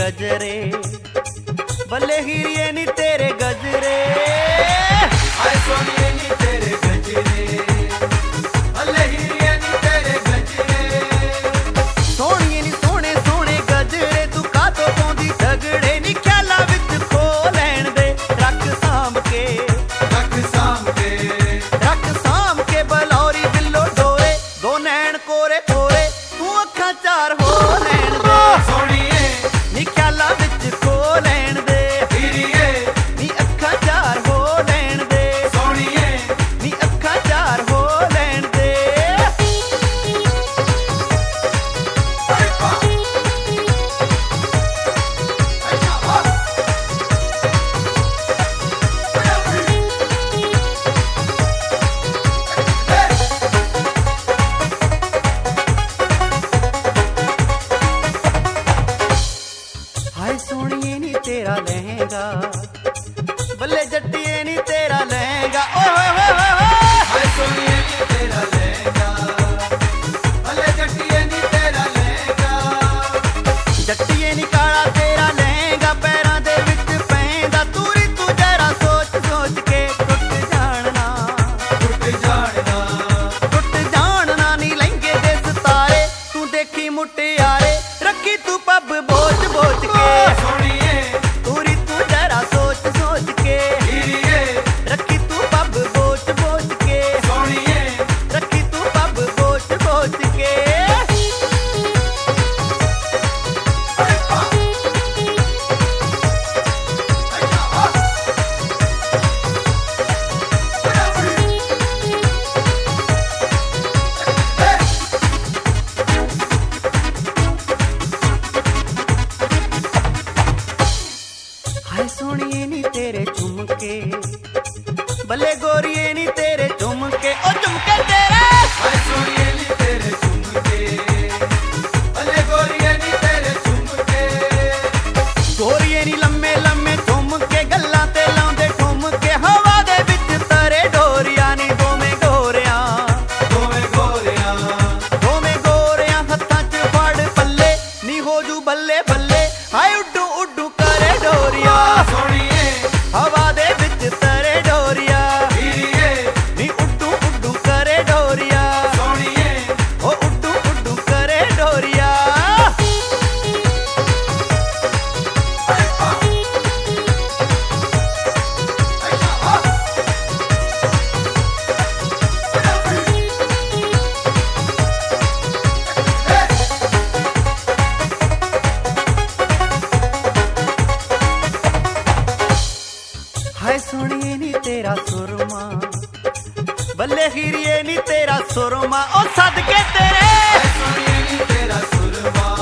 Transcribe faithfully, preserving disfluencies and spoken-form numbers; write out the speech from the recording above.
गजरे, बल्ले हीरिए नी तेरे गजरे। हाय सोनिए नी तेरे गजरे, बल्ले हीरिए नी तेरे गजरे। सोनिए नी सोने सोने गजरे, तू कातो पौंदी झगड़े नी ख्याला विच खो लैण दे। रख सांभ के, रख सांभ के, रख सांभ के बलौरी बिल्लो डोरे। दो नैन कोरे कोरे, तू अखां चार हो लैण दे। सोनिए नी ख्याला विच खो लैण दे, हीरिए नी अखां चार हो लैण दे। सोनिए नी अखां चार हो लैण दे। हाय सोनिए नी तेरा लहंगा, बल्ले जट्टिए नी तेरा लहंगा। ओ हो हो हो हो। हाय सोनिए नी तेरा लहंगा, बल्ले जट्टिए नी तेरा लहंगा। जट्टिए नी काला तेरा लहंगा, पैरां दे विच पैंदा। तूरी तू जरा सोच सोच के टुट जाणना, टुट जाणना, टुट जाणना नी लहंगे दे सितारे। तू देखी मुटियारे, रखी तू पब बोच बोच के। सोनिए तूरी तू जरा सोच सोच के, हीरिए रखी तू पब बोच बोच के। सोनिए रखी तू पब बोच बोच के। हाय सोनिए नी तेरे झुमके, बल्ले गोरिए नी तेरे झुमके। ओ झुमके तेरे, हाय सोनिए नी तेरे झुमके, बल्ले गोरिए नी तेरे झुमके। गोरिए नी लम्मे लम्मे झुमके, गल्लां ते लाउंदे ठुमके। हवा दे विच तरे डोरिया नी दोवें गोरियां, दोवें गोरियां, दोवें गोरियां हत्थां च फड़ पल्ले। नी हो जू बल्ले बल्ले, हाय उड्डू उड्डू करे डोरिया। सोनिए हवा दे विच तरे डोरिया, हीरिए नी उड्डू उड्डू करे डोरिया। सोनिए ओ उड्डू उड्डू करे डोरिया। हाय सोनिए नी तेरा सुरमा, बल्ले हीरिए नी तेरा सुरमा। ओ सदके तेरे, हाय सोनिए नी तेरा सुरमा,